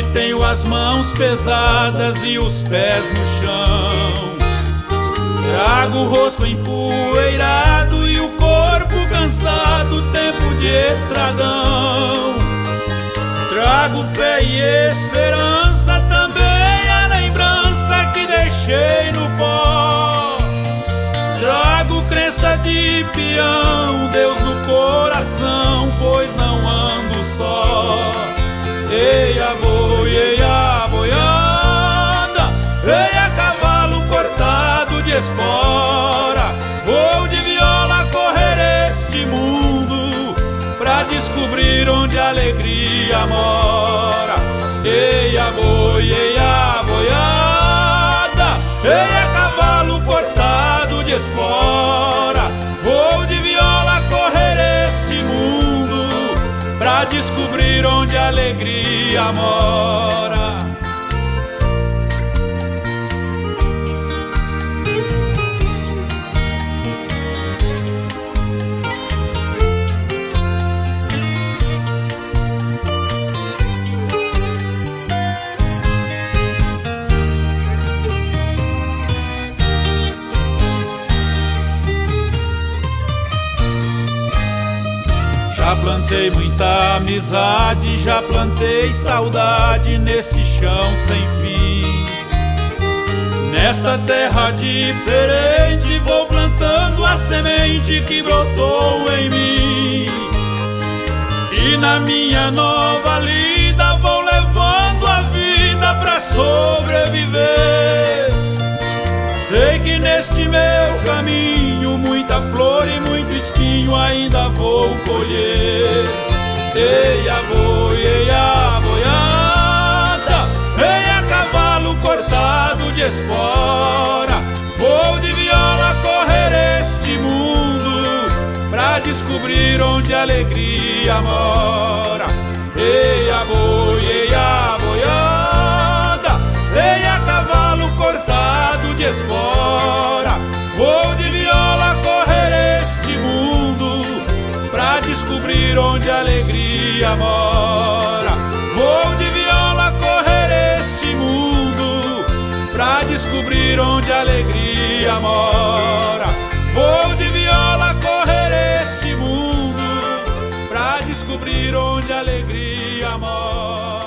tenho as mãos pesadas e os pés no chão. Trago o rosto empoeirado e o corpo cansado, tempo de estradão. Trago fé e esperança, também a lembrança que deixei no pó. Trago crença de peão, Deus no coração, pois não ando só. Eia boi, eia boiada, eia cavalo cortado de espora. Vou de viola correr este mundo pra descobrir onde a alegria mora. Eia boi, eia boiada, eia cavalo cortado de espora. Vou de viola correr este mundo pra descobrir onde a alegria mora. Já plantei muita amizade, já plantei saudade neste chão sem fim. Nesta terra diferente vou plantando a semente que brotou em mim. E na minha nova lida vou levando a vida pra sobreviver. Sei que neste meu caminho muita flor e muito espinho ainda vou colher. Eia boi, eia boiada, eia cavalo cortado de espora. Vou de viola correr este mundo pra descobrir onde a alegria mora. Eia boi, eia boiada, eia cavalo cortado de espora. Vou de viola correr este mundo pra descobrir onde a alegria mora. Vou de viola correr este mundo pra descobrir onde a alegria mora. Vou de viola correr este mundo pra descobrir onde a alegria mora.